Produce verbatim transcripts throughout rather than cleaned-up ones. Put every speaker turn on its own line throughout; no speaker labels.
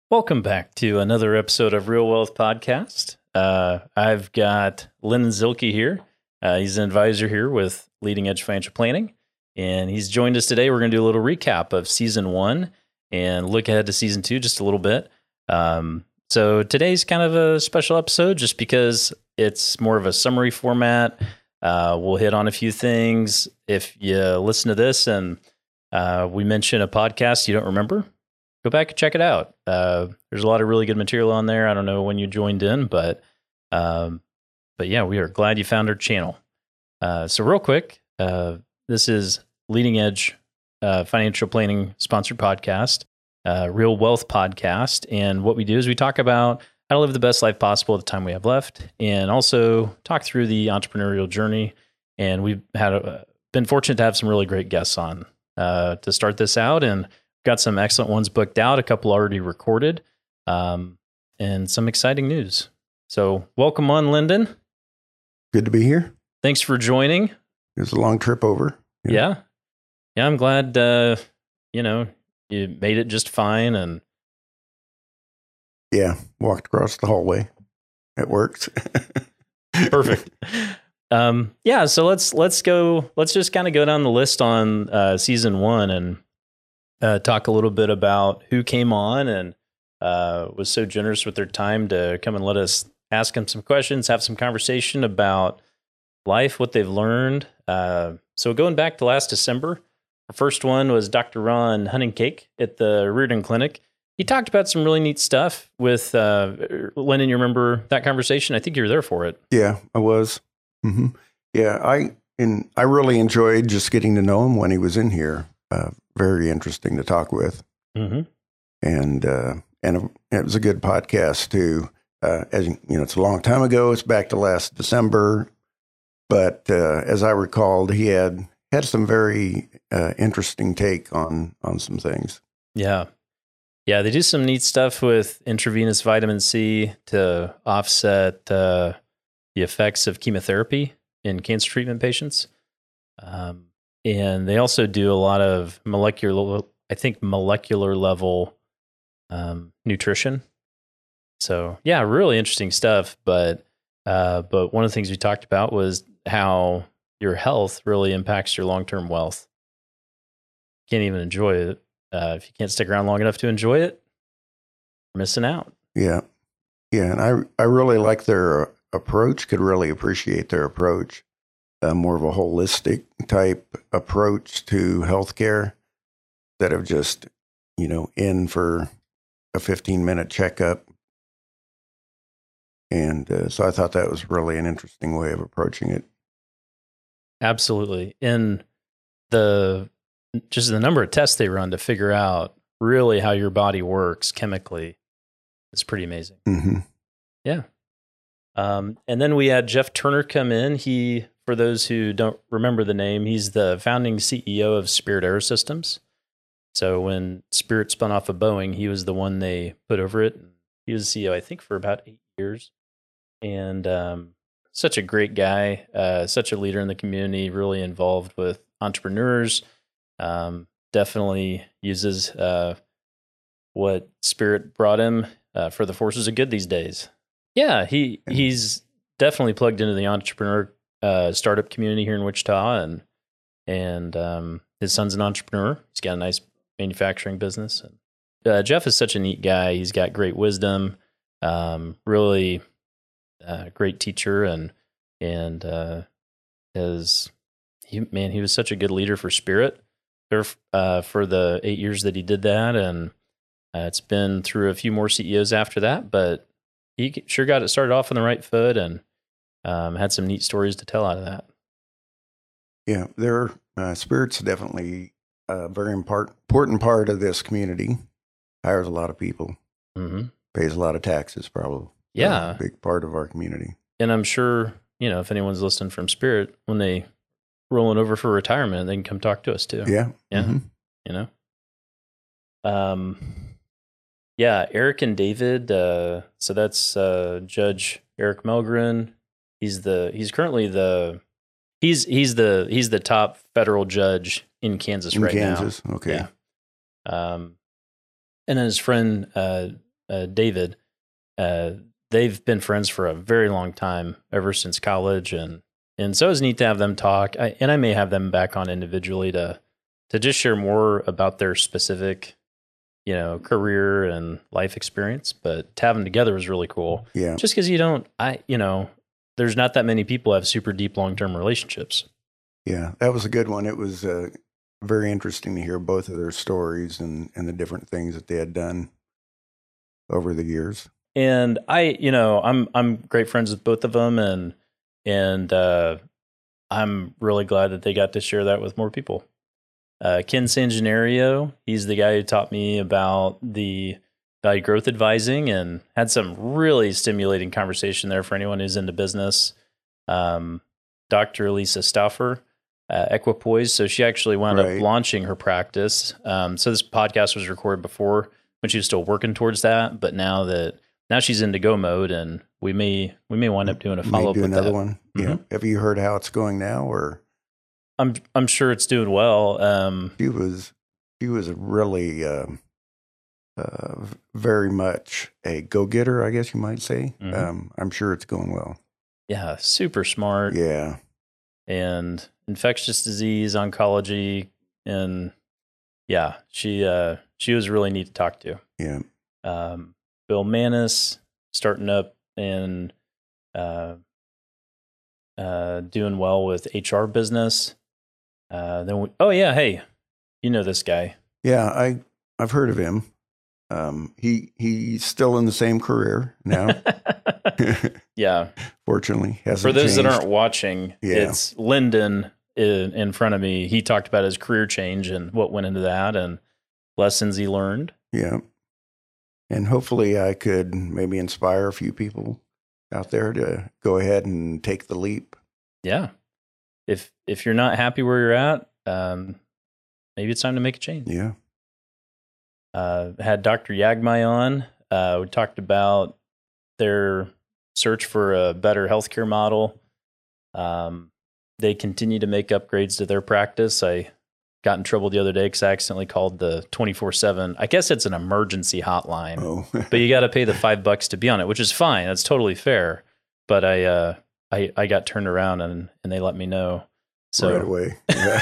Welcome back to another episode of Real Wealth Podcast. Uh, I've got Lyndon Zielke here. Uh, he's an advisor here with Leading Edge Financial Planning, and he's joined us today. We're going to do a little recap of season one and look ahead to season two just a little bit. Um, so today's kind of a special episode just because it's more of a summary format. Uh, we'll hit on a few things. If you listen to this and uh, we mention a podcast you don't remember, go back and check it out. Uh, there's a lot of really good material on there. I don't know when you joined in, but um, but yeah, we are glad you found our channel. Uh, so real quick, uh, this is Leading Edge uh, Financial Planning sponsored podcast, uh, Real Wealth Podcast. And what we do is we talk about how to live the best life possible at the time we have left, and also talk through the entrepreneurial journey. And we've had a, been fortunate to have some really great guests on uh, to start this out, and got some excellent ones booked out, a couple already recorded, um, and some exciting news. So welcome on, Lyndon.
Good to be here.
Thanks for joining.
It was a long trip over.
Yeah. Yeah, yeah I'm glad, uh, you know, you made it just fine. And
yeah, walked across the hallway. It worked.
Perfect. Um, yeah, so let's let's go. Let's just kind of go down the list on uh, season one and uh, talk a little bit about who came on and uh, was so generous with their time to come and let us ask them some questions, have some conversation about life, what they've learned. Uh, so going back to last December, our first one was Doctor Ron Honeycake at the Reardon Clinic. He talked about some really neat stuff with uh, Lyndon. You remember that conversation? I think you were there for it.
Yeah, I was. Mm-hmm. Yeah, I and I really enjoyed just getting to know him when he was in here. Uh, very interesting to talk with,
mm-hmm.
and uh, and it was a good podcast too. Uh, as you know, it's a long time ago. It's back to last December, but uh, as I recalled, he had had some very uh, interesting take on on some things.
Yeah, yeah, they do some neat stuff with intravenous vitamin C to offset uh, the effects of chemotherapy in cancer treatment patients. Um, and they also do a lot of molecular, I think, molecular level um, nutrition. So yeah, really interesting stuff. But uh, but one of the things we talked about was how your health really impacts your long-term wealth. You can't even enjoy it. Uh, if you can't stick around long enough to enjoy it, you're missing out.
Yeah. Yeah. And I, I really like their approach, could really appreciate their approach, uh, more of a holistic type approach to healthcare instead of just, you know, in for a fifteen minute checkup. And uh, so I thought that was really an interesting way of approaching it.
Absolutely. And the, just the number of tests they run to figure out really how your body works chemically is pretty amazing.
Mm-hmm.
Yeah. Um, and then we had Jeff Turner come in. He, for those who don't remember the name, he's the founding C E O of Spirit Aerosystems. So when Spirit spun off of Boeing, he was the one they put over it. He was C E O, I think, for about eight years. And um, such a great guy, uh, such a leader in the community, really involved with entrepreneurs. Um, definitely uses uh, what Spirit brought him uh, for the forces of good these days. Yeah, he he's definitely plugged into the entrepreneur uh, startup community here in Wichita, and and um, his son's an entrepreneur. He's got a nice manufacturing business. And, uh, Jeff is such a neat guy. He's got great wisdom, um, really uh, great teacher, and and uh, his he, man, he was such a good leader for Spirit there uh, for the eight years that he did that, and uh, it's been through a few more C E Os after that, but he sure got it started off on the right foot, and um, had some neat stories to tell out of that.
Yeah, their uh, Spirit's definitely a very impart- important part of this community. Hires a lot of people,
mm-hmm.
pays a lot of taxes, probably.
Yeah,
a big part of our community.
And I'm sure, you know, if anyone's listening from Spirit, when they rolling over for retirement, they can come talk to us too.
Yeah,
yeah,
mm-hmm.
you know. Um. Yeah, Eric and David. Uh, so that's uh, Judge Eric Melgren. He's the he's currently the he's he's the he's the top federal judge in Kansas
in
right
Kansas.
now.
Okay.
Yeah. Um, and then his friend uh, uh, David, uh, they've been friends for a very long time, ever since college, and and so it's neat to have them talk. I, and I may have them back on individually to to just share more about their specific, you know, career and life experience. But to have them together was really cool.
Yeah.
Just because you don't, I you know, there's not that many people who have super deep long term relationships.
Yeah, that was a good one. It was uh, very interesting to hear both of their stories and, and the different things that they had done over the years.
And I, you know, I'm I'm great friends with both of them, and and uh, I'm really glad that they got to share that with more people. Uh, Ken Sangenario, he's the guy who taught me about the value growth advising, and had some really stimulating conversation there for anyone who's into business. Um, Doctor Lisa Stauffer, uh, Equipoise. So she actually wound
Right.
up launching her practice. Um, so this podcast was recorded before when she was still working towards that, but now that now she's in to go mode, and we may we may wind up doing a
May
follow up
do
with
another
that.
one. Yeah.
Mhm.
Have you heard how it's going now? Or
I'm I'm sure it's doing well. Um,
she was she was really um, uh, very much a go getter, I guess you might say.
Mhm.
Um, I'm sure it's going well.
yeah, super smart.
Yeah.
And infectious disease, oncology, and yeah, she uh, she was really neat to talk to.
Yeah.
Um, Bill Manis starting up and uh, uh, doing well with H R business. Uh, then we, oh yeah, hey, you know this guy.
Yeah. I I've heard of him. Um, he he's still in the same career now.
yeah.
Fortunately, hasn't
For those
changed.
that aren't watching,
Yeah.
it's Lyndon in, in front of me. He talked about his career change and what went into that and lessons he learned.
Yeah. And hopefully I could maybe inspire a few people out there to go ahead and take the leap.
Yeah. If if you're not happy where you're at, um, maybe it's time to make a change.
Yeah.
Uh, had Doctor Yagmai on. Uh, we talked about their search for a better healthcare model. Um, they continue to make upgrades to their practice. I got in trouble the other day because I accidentally called the twenty-four seven. I guess it's an emergency hotline,
Oh,
but you got to pay the five bucks to be on it, which is fine. That's totally fair. But I, uh, I, I got turned around and, and they let me know. So
right away.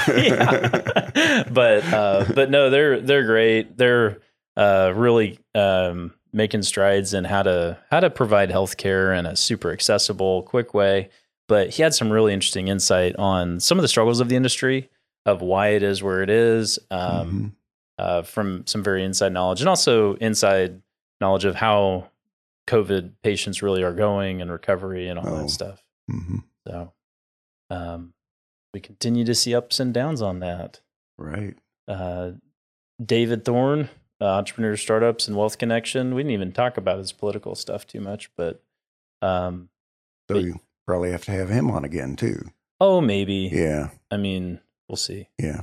yeah. but uh, but no, they're they're great. They're uh, really um, making strides in how to how to provide healthcare in a super accessible, quick way. But he had some really interesting insight on some of the struggles of the industry, of why it is where it is, um,
Mhm.
uh, from some very inside knowledge, and also inside knowledge of how COVID patients really are going and recovery and all
Oh.
that stuff.
Mhm.
So um, we continue to see ups and downs on that.
Right.
Uh, David Thorne, uh, Entrepreneur Startups and Wealth Connection. We didn't even talk about his political stuff too much, but um,
So
But-
you probably have to have him on again too.
oh, maybe.
Yeah.
I mean, we'll see.
Yeah.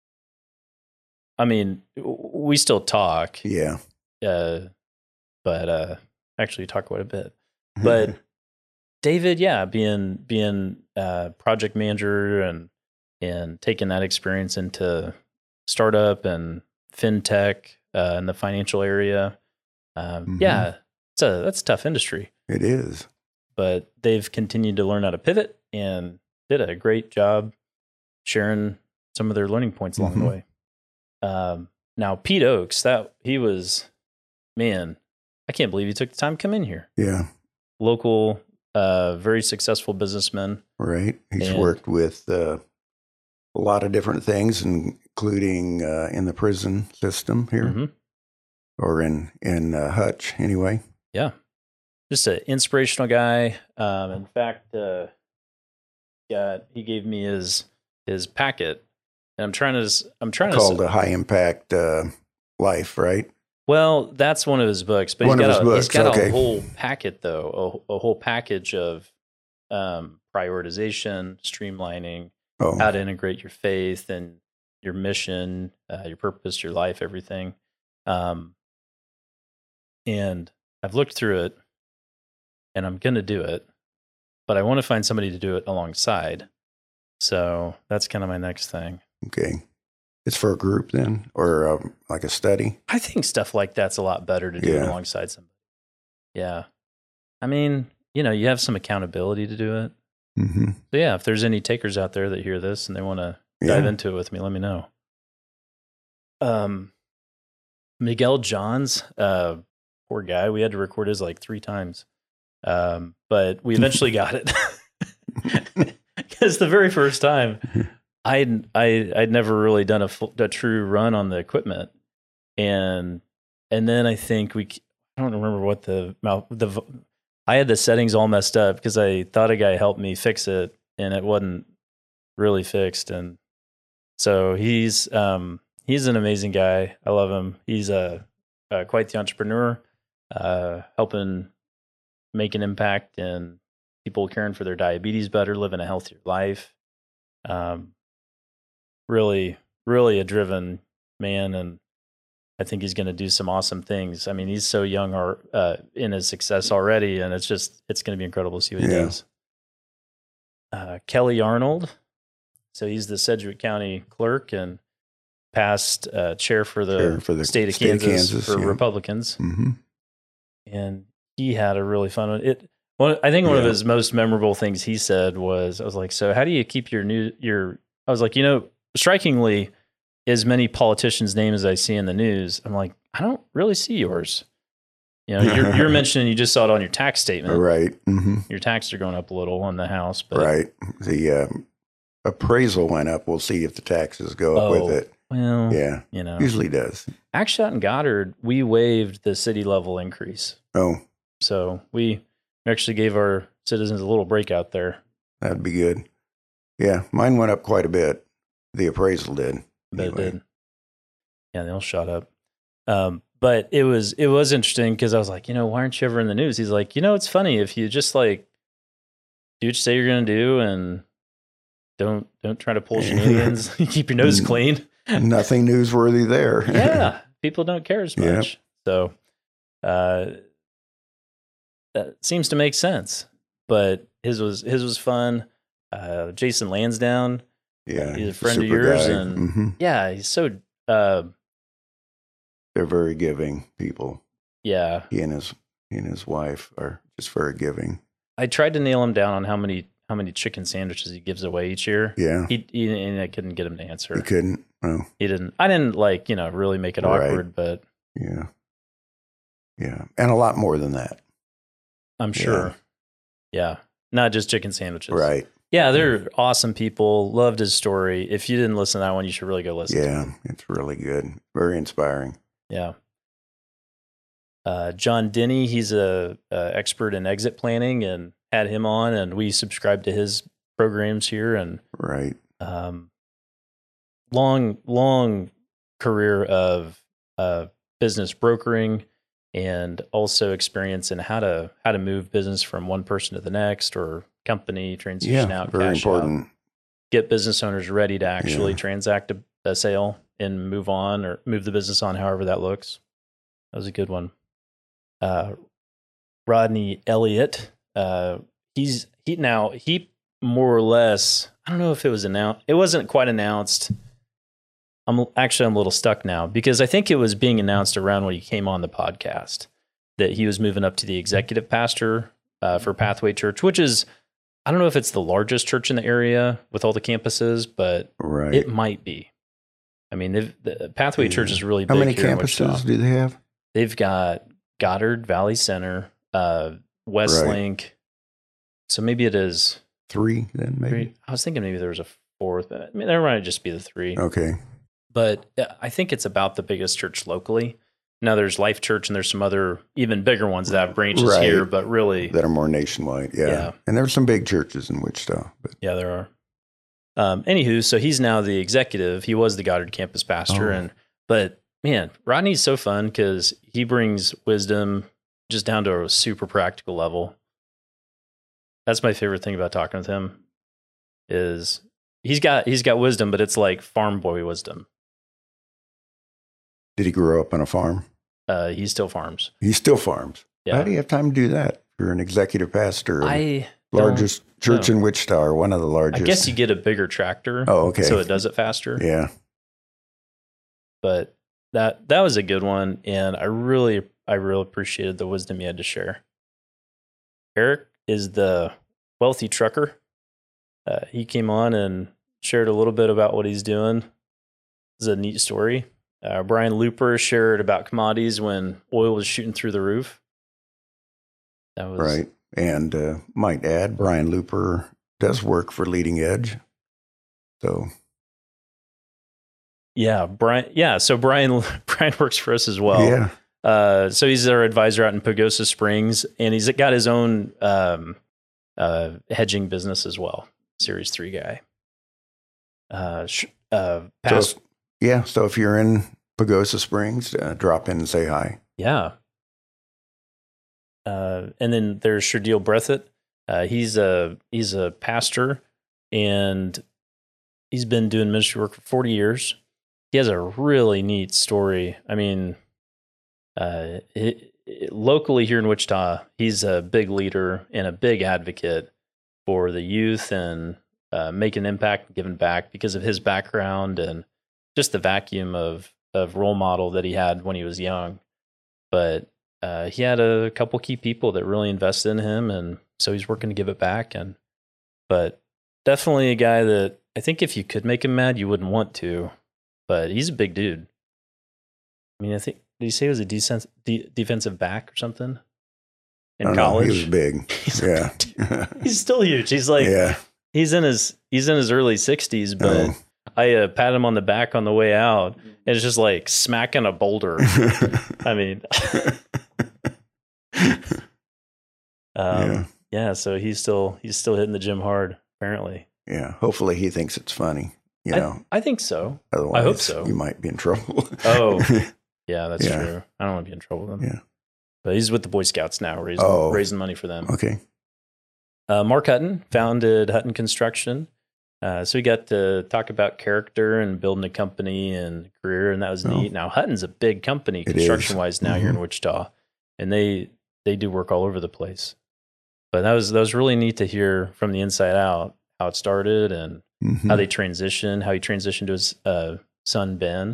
I mean, w- we still talk,
Yeah.
uh, but uh, actually talk quite a bit. But David, yeah, being being uh, project manager and and taking that experience into startup and fintech uh, in the financial area, um,
Mhm.
yeah, it's a that's a tough industry.
It is.
But they've continued to learn how to pivot and did a great job sharing some of their learning points along
Mhm.
the way. Um, now, Pete Oakes, that he was, man, I can't believe he took the time to come in here.
Yeah.
Local, uh, very successful businessman.
Right. He's
And-
worked with uh, a lot of different things, including uh, in the prison system here,
Mhm.
or in in uh, Hutch anyway.
Yeah, just an inspirational guy. Um, in fact, uh, got he gave me his his packet, and I'm trying to s- I'm trying to s-
Called a high impact uh, life, right?
Well, that's one of his books, but
One
he's
of
got,
his
a, he's
books,
got
okay.
a whole packet, though, a, a whole package of um, prioritization, streamlining,
Oh,
how to integrate your faith and your mission, uh, your purpose, your life, everything. Um, and I've looked through it, and I'm going to do it, but I want to find somebody to do it alongside. So that's kind of my next thing.
okay. It's for a group then, or um, like a study?
I think stuff like that's a lot better to do
Yeah.
it alongside somebody. Yeah. I mean, you know, you have some accountability to do it.
Mm-hmm.
So yeah, if there's any takers out there that hear this and they want to dive
Yeah.
into it with me, let me know. Um, Miguel Johns, uh, poor guy. We had to record his like three times, um, but we eventually got it. Because the very first time, I'd I I'd never really done a, full, a true run on the equipment, and and then I think we I don't remember what the the I had the settings all messed up because I thought a guy helped me fix it, and it wasn't really fixed, and so he's um he's an amazing guy. I love him. He's a, a quite the entrepreneur, uh, helping make an impact in people caring for their diabetes better, living a healthier life. Um, really, really a driven man, and I think he's going to do some awesome things. I mean, he's so young or uh, in his success already, and it's just it's going to be incredible to see what he
Yeah.
does. Uh, Kelly Arnold, so he's the Sedgwick County clerk and past uh, chair for the,
Chair for the
state of
state of
Kansas,
Kansas,
for
yeah.
Republicans,
Mm-hmm.
and he had a really fun one. It one I think one of
Yeah.
his most memorable things he said was, I was like, so how do you keep your new your? I was like, you know, strikingly, as many politicians' names as I see in the news, I'm like, I don't really see yours. You know, you're, you're mentioning you just saw it on your tax statement.
Right. Mm-hmm.
Your taxes are going up a little on the house, but
Right. The um, appraisal went up. We'll see if the taxes go up
Oh.
with it.
well,
Yeah.
you know,
Usually does.
actually out in Goddard, we waived the city level increase.
Oh,
So we actually gave our citizens a little break out there.
that'd be good. Yeah. Mine went up quite a bit. The appraisal did.
But
Anyway.
it did. Yeah, they all shot up. Um, but it was it was interesting because I was like, you know, why aren't you ever in the news? He's like, you know, it's funny if you just like do what you say you're going to do and don't don't try to pull shenanigans. Keep your nose clean.
Nothing newsworthy there.
Yeah, people don't care as
Yep.
much. So uh, that seems to make sense. But his was his was fun. Uh, Jason Lansdowne,
Yeah.
he's a friend of
super
yours,
guy.
and
Mhm.
yeah, he's so uh,
They're very giving people.
yeah.
He and his he and his wife are just very giving.
I tried to nail him down on how many how many chicken sandwiches he gives away each year.
Yeah.
He, he and I couldn't get him to answer.
He couldn't. Oh,
He didn't. I didn't like you know really make it
Right.
awkward, but
yeah. Yeah. And a lot more than that.
I'm sure. Yeah, not just chicken sandwiches.
Right.
Yeah, they're awesome people. Loved his story. If you didn't listen to that one, you should really go listen. to it.
Yeah. It's really good. Very inspiring.
Yeah. Uh, John Denny, he's a, a expert in exit planning, and had him on, and we subscribed to his programs here, and
Right.
um, long, long career of uh, business brokering, and also experience in how to how to move business from one person to the next, or company transition
Yeah.
out,
Very
cash out,
important.
get business owners ready to actually
Yeah.
transact a, a sale and move on, or move the business on, however that looks. That was a good one. Uh, Rodney Elliott, uh, he's he now he more or less. I don't know if it was announced. It wasn't quite announced. I'm actually I'm a little stuck now because I think it was being announced around when he came on the podcast that he was moving up to the executive pastor uh, for Pathway Church, which is I don't know if it's the largest church in the area with all the campuses, but
Right.
it might be. I mean, they've- the Pathway
Yeah.
Church is really
How
big
many
here in Wichita.
campuses do they have?
They've got Goddard, Valley Center, uh, Westlink. So maybe it is
Three then maybe?
three. I was thinking maybe there was a fourth. I mean, there might just be the three.
Okay.
But uh, I think it's about the biggest church locally. Now there's Life Church, and there's some other even bigger ones that have branches
Right.
here, but really,
That are more nationwide. Yeah.
Yeah.
And there's some big churches in Wichita. But
yeah, there are. Um, anywho, so he's now the executive. He was the Goddard campus pastor,
Oh.
and but man, Rodney's so fun because he brings wisdom just down to a super practical level. That's my favorite thing about talking with him. Is he's got he's got wisdom, but it's like farm boy wisdom.
did he grow up on a farm?
Uh, he still farms.
He still farms.
Yeah,
How do you have time to do that? You're an executive pastor. of the
I
largest church
know.
in Wichita, or one of the
I
largest.
guess you get a bigger tractor.
Oh, okay.
So it does it faster.
Yeah.
but that that was a good one, and I really I really appreciated the wisdom you had to share. Eric is the wealthy trucker. Uh, he came on and shared a little bit about what he's doing. It's a neat story. Uh, Brian Looper shared about commodities when oil was shooting through the roof. That was
right. And uh, might add, Brian Looper does work for Leading Edge. So,
yeah, Brian. Yeah, so Brian Brian works for us as well.
yeah.
Uh, so he's our advisor out in Pagosa Springs, and he's got his own um, uh, hedging business as well. Series three guy. Uh, sh- uh, past,
so, yeah. So if you're in Pagosa Springs, uh, drop in and say hi.
Yeah. Uh, and then there's Shardil Breathitt. Uh, he's a he's a pastor, and he's been doing ministry work for forty years. He has a really neat story. I mean, uh, it, it, locally here in Wichita, he's a big leader and a big advocate for the youth and uh, making an impact, giving back because of his background and just the vacuum of of role model that he had when he was young. But uh, he had a couple key people that really invested in him, and so he's working to give it back. And but definitely a guy that I think if you could make him mad, you wouldn't want to. But he's a big dude. I mean, I think did he say he was a decent, de- defensive back or something in
I don't
college?
know, he was big.
He's
yeah,
he's still huge. He's like
yeah.
he's in his he's in his early sixties, but
Oh.
I uh, pat him on the back on the way out, and it's just like smacking a boulder. I mean, um,
Yeah.
yeah. So he's still he's still hitting the gym hard, apparently.
Yeah. Hopefully he thinks it's funny. You
I,
know,
I think so.
otherwise
I hope so.
you might be in trouble.
Oh, yeah, that's
Yeah.
true. I don't want to be in trouble with him.
Yeah.
But he's with the Boy Scouts now, raising
Oh.
raising money for them.
Okay.
Uh, Mark Hutton founded Hutton Construction. Uh, so we got to talk about character and building a company and career, and that was
Oh.
neat. Now Hutton's a big company
It
construction
is.
wise now here in
Mhm.
Wichita, and they they do work all over the place. But that was that was really neat to hear from the inside out how it started and
Mhm.
how they transitioned, how he transitioned to his uh, son Ben,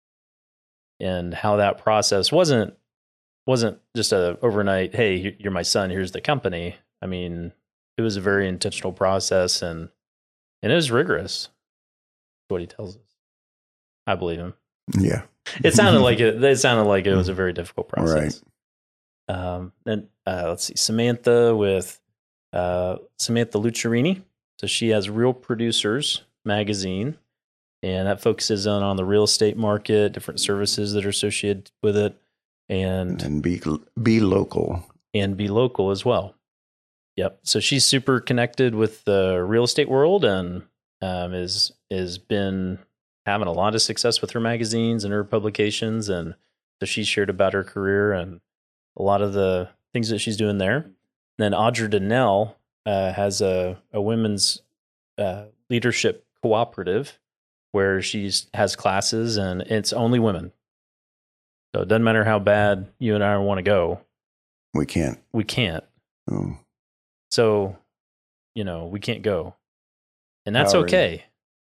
and how that process wasn't wasn't just a overnight. Hey, you're my son. Here's the company. I mean, it was a very intentional process, and and it was rigorous. That's what he tells us. I believe him.
Yeah.
It sounded like it. It sounded like it was a very difficult process.
Right.
Um, and uh, let's see, Samantha with uh, Samantha Luccherini. So she has Real Producers magazine, and that focuses on on the real estate market, different services that are associated with it, and
And be be local.
and be local as well. Yep. So she's super connected with the real estate world, and um, is is been having a lot of success with her magazines and her publications, and so she shared about her career and a lot of the things that she's doing there. And then Audra Donnell uh, has a a women's uh, leadership cooperative where she has classes, and it's only women. So it doesn't matter how bad you and I want to go,
We can't.
we can't.
Oh.
So, you know, we can't go. And that's
However,
okay.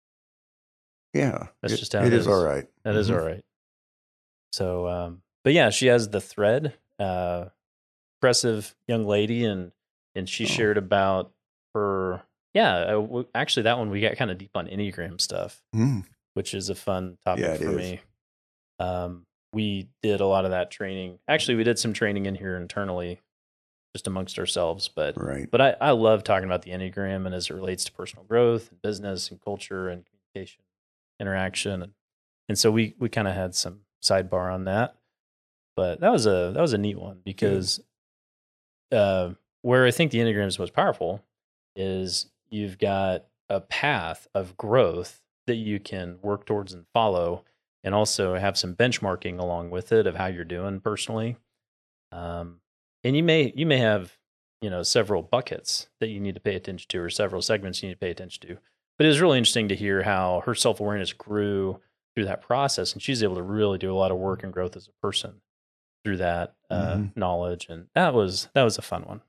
Yeah.
That's
it-
just how
it
it
is.
is.
All right.
That is
Mhm.
all right. So, um, but yeah, she has the thread, uh, impressive young lady. And, and she
Oh.
shared about her, yeah, uh, w- actually that one, we got kind of deep on Enneagram stuff,
Mm.
which is a fun topic
Yeah, it
for
is.
me. Um, we did a lot of that training. Actually, we did some training in here internally just amongst ourselves, but
Right.
But I, I love talking about the Enneagram and as it relates to personal growth and business and culture and communication, interaction. And, and so we, we kind of had some sidebar on that, but that was a, that was a neat one because uh, where I think the Enneagram is most powerful is you've got a path of growth that you can work towards and follow, and also have some benchmarking along with it of how you're doing personally. Um, and you may, you may have, you know, several buckets that you need to pay attention to, or several segments you need to pay attention to. But it was really interesting to hear how her self-awareness grew through that process, and she's able to really do a lot of work and growth as a person through that uh,
Mhm.
knowledge, and that was that was a fun one.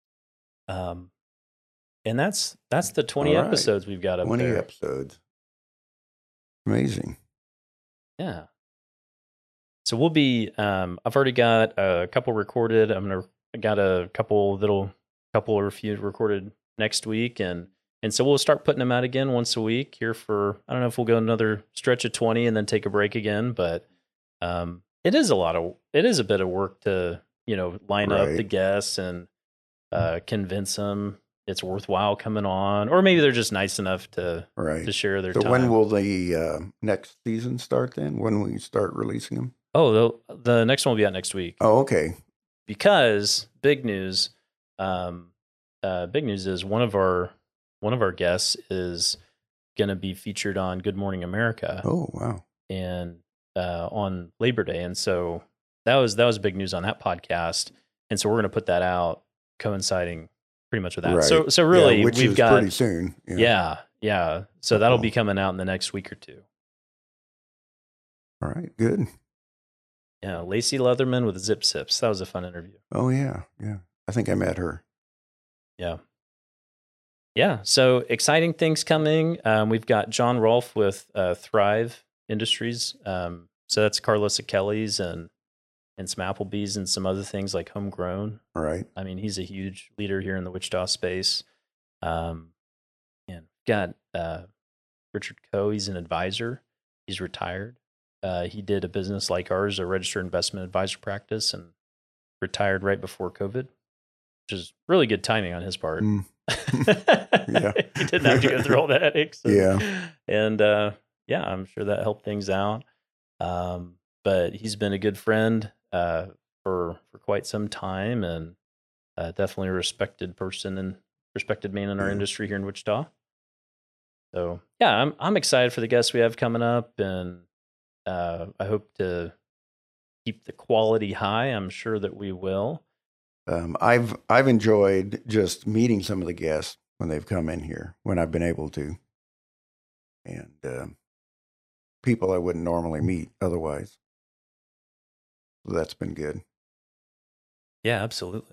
Um, and that's that's the twenty
All right.
episodes we've got up
twenty
there.
episodes. Amazing.
Yeah. So we'll be. Um, I've already got a couple recorded. I'm gonna. I got a couple little, couple or a few recorded next week, and and so we'll start putting them out again once a week here for. I don't know if we'll go another stretch of twenty and then take a break again, but um, it is a lot of. It is a bit of work to you know line up
Right.
the guests and uh, convince them it's worthwhile coming on, or maybe they're just nice enough to
Right.
to share their
So
time.
when will the uh, next season start then? When will you start releasing them?
Oh, the, the next one will be out next week.
Oh, okay.
Because big news, um, uh, big news is one of our one of our guests is going to be featured on Good Morning America
Oh, wow.
and uh, on Labor Day, and so that was that was big news on that podcast, and so we're going to put that out coinciding pretty much with that.
Right.
So so really
yeah, which
we've
is
got
pretty soon. Yeah.
yeah yeah. So that'll
Cool.
be coming out in the next week or two.
All right. Good.
Yeah, Lacey Leatherman with Zip Sips. That was a fun interview.
Oh, yeah. Yeah. I think I met her.
Yeah. Yeah. So exciting things coming. Um, we've got John Rolfe with uh, Thrive Industries. Um, so that's Carlos Kelly's and and some Applebee's and some other things like Homegrown.
All right.
I mean, he's a huge leader here in the Wichita space. Um, and got uh, Richard Coe. He's an advisor. He's retired. Uh, he did a business like ours, a registered investment advisor practice, and retired right before COVID, which is really good timing on his part.
Mm.
Yeah. He didn't have to go through all the headaches. And,
Yeah.
And uh, yeah, I'm sure that helped things out. Um, but he's been a good friend uh, for for quite some time, and uh, definitely a respected person and respected man in our
Yeah.
industry here in Wichita. So yeah, I'm I'm excited for the guests we have coming up, and uh, I hope to keep the quality high. I'm sure that we will.
Um, I've I've enjoyed just meeting some of the guests when they've come in here, when I've been able to, and um, people I wouldn't normally meet otherwise. So that's been good.
Yeah, absolutely.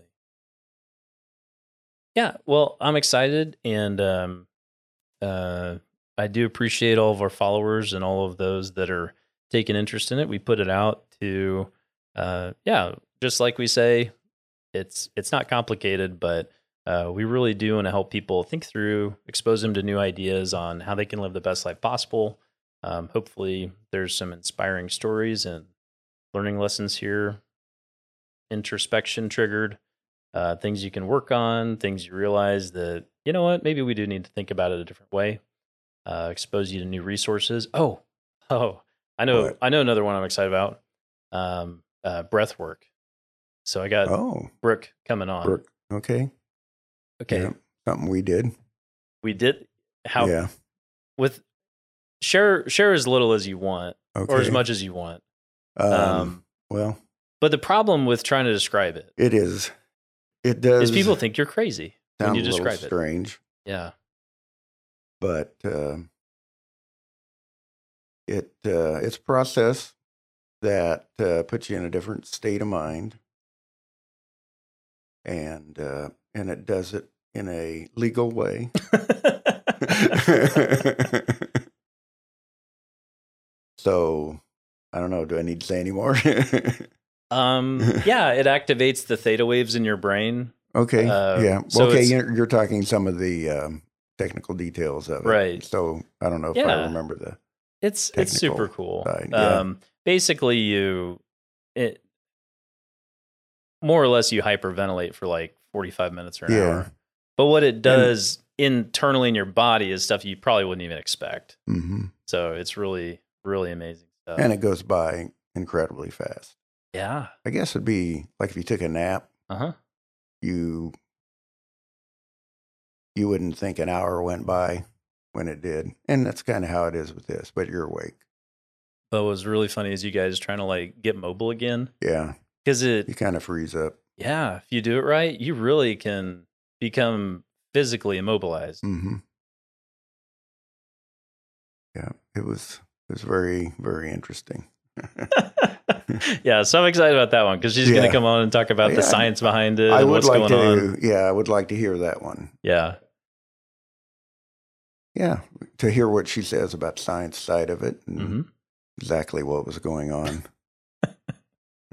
Yeah, well, I'm excited, and um, uh, I do appreciate all of our followers and all of those that are taking interest in it. We put it out to, uh, yeah, just like we say, it's it's not complicated, but uh, we really do want to help people think through, expose them to new ideas on how they can live the best life possible. Um, hopefully, there's some inspiring stories and learning lessons here, introspection triggered. Uh, things you can work on, things you realize that, you know what, maybe we do need to think about it a different way, uh, expose you to new resources. Oh, oh, I know,
What?
I know another one I'm excited about, um, uh, breath work. So I got
Oh,
Brooke coming on.
Brooke. Okay.
Okay.
Yeah, something we did.
We did how
Yeah.
with share, share as little as you want
Okay.
or as much as you want.
Um,
Um,
well,
but the problem with trying to describe it
it is. It does.
is people think you're crazy when
sound
you
a little
describe it.
strange,
Yeah.
but uh, it uh, it's a process that uh, puts you in a different state of mind, and uh, and it does it in a legal way. So I don't know. Do I need to say any more?
Um, yeah, it activates the theta waves in your brain.
Okay.
Uh,
yeah.
so
okay.
it's-
You're, you're talking some of the um, technical details of it,
Right.
So I don't know if I
Yeah.
remember the.
It's it's super
Technical
cool.
side, yeah.
Um, basically, you it more or less you hyperventilate for like forty-five minutes or an
Yeah.
hour. But what it does internally in your body is stuff you probably wouldn't even expect.
hmm
So it's really really amazing stuff.
And it goes by incredibly fast.
yeah.
I guess it'd be like if you took a nap,
Uh huh.
you you wouldn't think an hour went by when it did, and that's kind of how it is with this. But you're awake.
But what was really funny is you guys trying to like get mobile again
Yeah,
because it
you kind of freeze up.
yeah if you do it right you really can become physically immobilized.
hmm Yeah, it was it was very very interesting.
Yeah, so I'm excited about that one because she's going
Yeah.
to come on and talk about
Yeah,
the science behind it
I
and
would
what's
like
going
to.
on.
Yeah, I would like to hear that one.
Yeah,
Yeah, to hear what she says about the science side of it and
hmm
exactly what was going on.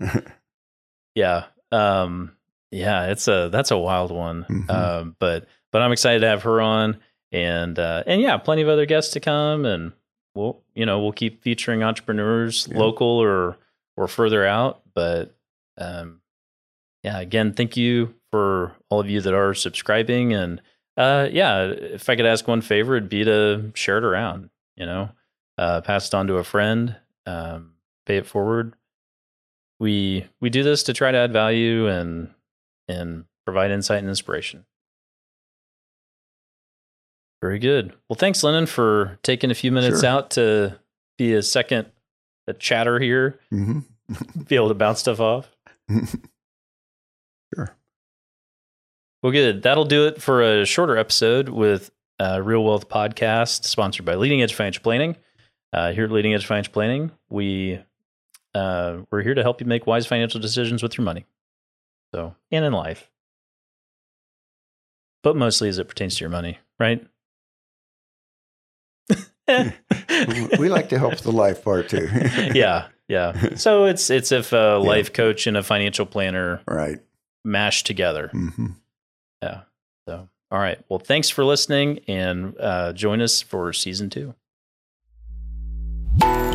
Yeah. Um, yeah, it's a, that's a wild one.
Mhm.
Um, but, but I'm excited to have her on, and, uh, and yeah, plenty of other guests to come, and we'll, you know, we'll keep featuring entrepreneurs,
Yeah.
local or, or further out. But, um, yeah, again, thank you for all of you that are subscribing. And, uh, yeah, if I could ask one favor, it'd be to share it around, you know, uh, pass it on to a friend, um, pay it forward. We, we do this to try to add value and, and provide insight and inspiration. Very good. Well, thanks, Lennon, for taking a few minutes
Sure.
out to be a second a chatter here,
Mm-hmm.
be able to bounce stuff off.
Sure.
Well, good. That'll do it for a shorter episode with uh, Real Wealth Podcast, sponsored by Leading Edge Financial Planning. Uh, here at Leading Edge Financial Planning, we uh, we're here to help you make wise financial decisions with your money. So, and in life, but mostly as it pertains to your money, right?
We like to help the life part too.
yeah, yeah. So it's it's if a life yeah. coach and a financial planner
right
mashed together.
Mm-hmm.
Yeah. So all right. Well, thanks for listening, and uh, join us for season two.